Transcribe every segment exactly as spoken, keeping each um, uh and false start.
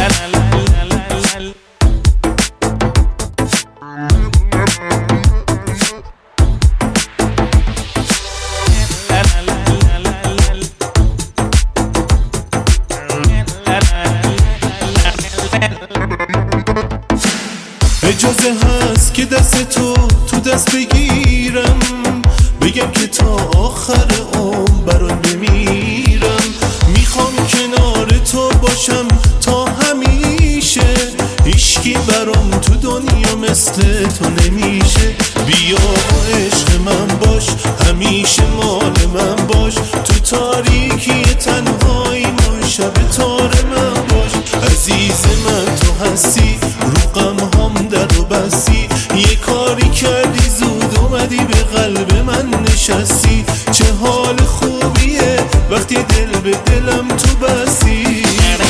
اجازه هست که دست تو تو دست بگیرم، بگم که تا آخر عمر برات بمیرم. میخوام کنار تو باشم تا همیشه، هیچکی برام تو دنیا مثل تو نمیشه. بیا و عشق من باش، همیشه مال من باش، تو تاریکی تنهایی ما شب تار من باش. عزیز من تو هستی، رو غم هم در و بستی، یه کاری کردی زود اومدی به قلب من نشستی. چه حال خوبیه وقتی دل به دلم تو بستی.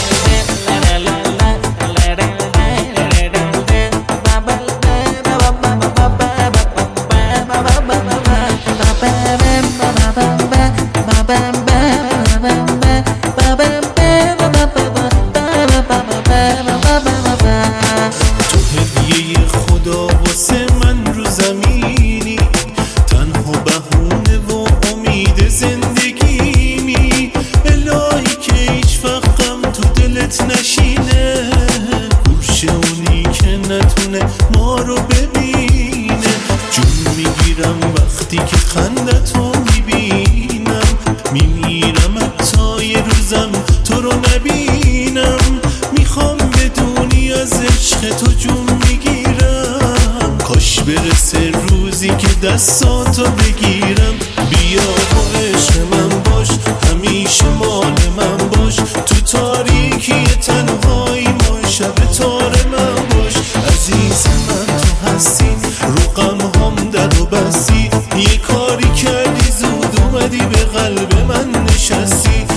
تو هدیه خدا واسه من رو زمینی، تنها بهونه و امید زندگیمی. الهی که هیچ وقتم تو دلت نشینه، گوشه اونی که نتونه ما رو ببینه. جون میگیرم وقتی که خندتو میبینم، میمیرم حتی یه روزم تو رو نبینم. میخوام بدونی از عشق تو جون میگیرم، کاش برسه روزی که دستاتو بگیرم. بیا با عشق من باش، همیشه مال من باش، تو تاریکی تنهایی ما شب تار من باش. عزیز من تو هستی، رو غم هم در و بستی، یه کاری کردی زود اومدی به قلب من نشستی.